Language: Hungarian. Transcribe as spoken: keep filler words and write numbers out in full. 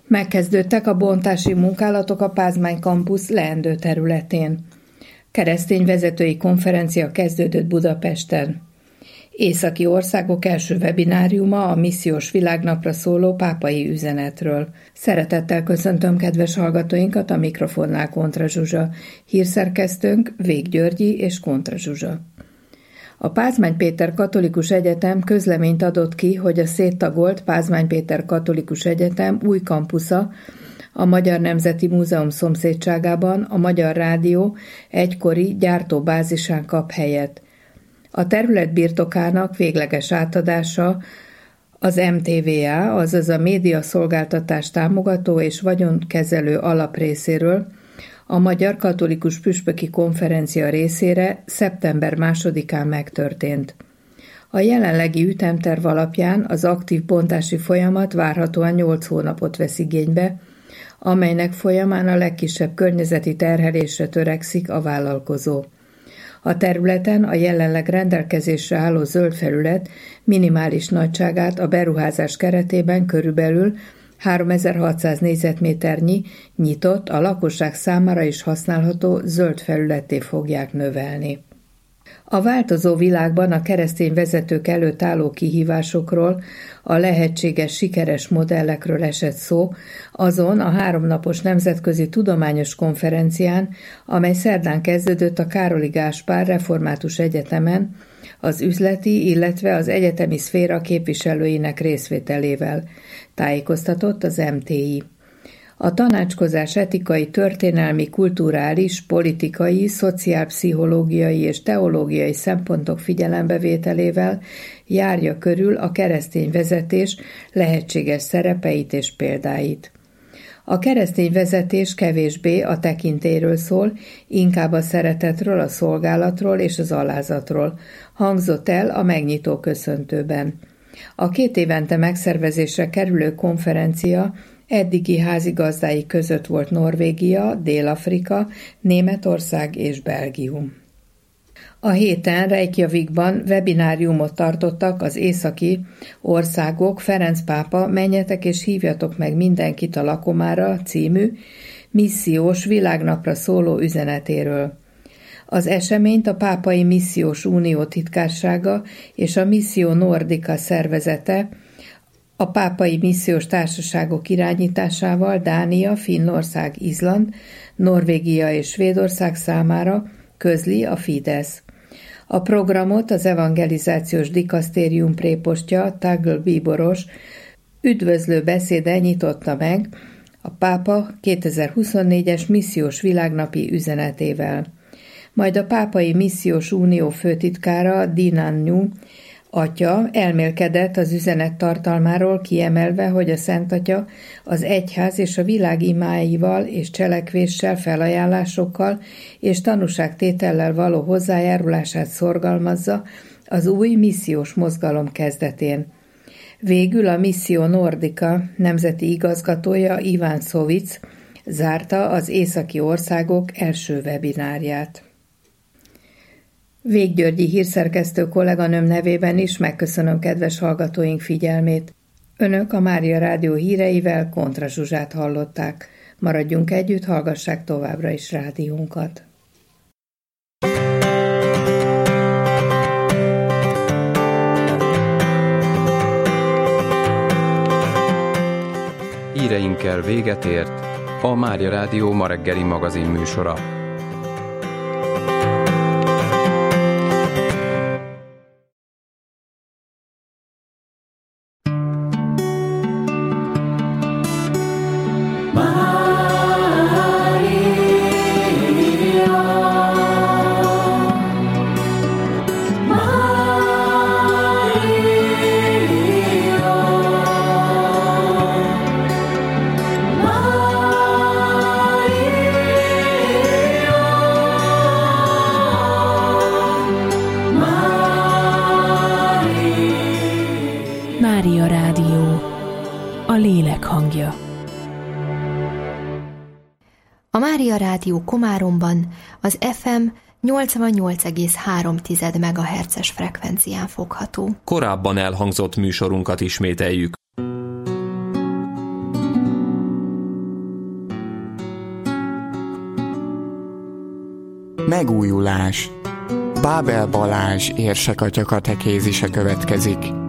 Megkezdődtek a bontási munkálatok a Pázmány Campus leendő területén. Keresztény vezetői konferencia kezdődött Budapesten. Északi országok első webináriuma a missziós világnapra szóló pápai üzenetről. Szeretettel köszöntöm kedves hallgatóinkat, a mikrofonnál Kontra Zsuzsa, hírszerkesztőnk Vég Györgyi és Kontra Zsuzsa. A Pázmány Péter Katolikus Egyetem közleményt adott ki, hogy a széttagolt Pázmány Péter Katolikus Egyetem új kampusza a Magyar Nemzeti Múzeum szomszédságában a Magyar Rádió egykori gyártóbázisán kap helyet. A terület birtokának végleges átadása az em té vé á, azaz a Média Szolgáltatás Támogató és Vagyonkezelő Alap részéről a Magyar Katolikus Püspöki Konferencia részére szeptember másodikán megtörtént. A jelenlegi ütemterv alapján az aktív bontási folyamat várhatóan nyolc hónapot vesz igénybe, amelynek folyamán a legkisebb környezeti terhelésre törekszik a vállalkozó. A területen a jelenleg rendelkezésre álló zöld felület minimális nagyságát a beruházás keretében körülbelül háromezer-hatszáz négyzetméternyi nyitott, a lakosság számára is használható zöld felületté fogják növelni. A változó világban a keresztény vezetők előtt álló kihívásokról, a lehetséges sikeres modellekről esett szó azon a háromnapos nemzetközi tudományos konferencián, amely szerdán kezdődött a Károli Gáspár Református Egyetemen, az üzleti, illetve az egyetemi szféra képviselőinek részvételével, tájékoztatott az em té i. A tanácskozás etikai, történelmi, kulturális, politikai, szociálpszichológiai és teológiai szempontok figyelembevételével járja körül a keresztény vezetés lehetséges szerepeit és példáit. A keresztény vezetés kevésbé a tekintélyről szól, inkább a szeretetről, a szolgálatról és az alázatról, hangzott el a megnyitó köszöntőben. A két évente megszervezésre kerülő konferencia eddigi házigazdái között volt Norvégia, Dél-Afrika, Németország és Belgium. A héten Reykjavikban webináriumot tartottak az északi országok Ferenc pápa Menjetek és hívjatok meg mindenkit a lakomára című missziós világnapra szóló üzenetéről. Az eseményt a Pápai Missziós Unió titkársága és a Missio Nordica szervezete a pápai missziós társaságok irányításával Dánia, Finnország, Izland, Norvégia és Svédország számára közli a Fidesz. A programot az evangelizációs dikasztérium prépostja Tagl Bíboros üdvözlő beszéde nyitotta meg a pápa kétezer-huszonnégyes missziós világnapi üzenetével. Majd a Pápai Missziós Unió főtitkára Dinanyu atya elmélkedett az üzenet tartalmáról, kiemelve, hogy a Szent Atya az egyház és a világ imáival és cselekvéssel, felajánlásokkal és tanúságtétellel való hozzájárulását szorgalmazza az új missziós mozgalom kezdetén. Végül a Missio Nordica nemzeti igazgatója Iván Szovic zárta az északi országok első webinárját. Vég Györgyi hírszerkesztő kolléganőm nevében is megköszönöm kedves hallgatóink figyelmét. Önök a Mária Rádió híreivel Kontra Zsuzsát hallották. Maradjunk együtt, hallgassák továbbra is rádiónkat. Híreinkkel véget ért a Mária Rádió ma reggeli magazin műsora. Mária Rádió, a lélek hangja. A Mária Rádió Komáromban az ef em nyolcvannyolc egész három megahertzes frekvencián fogható. Korábban elhangzott műsorunkat ismételjük. Megújulás. Bábel Balázs érsekatya katekézise következik.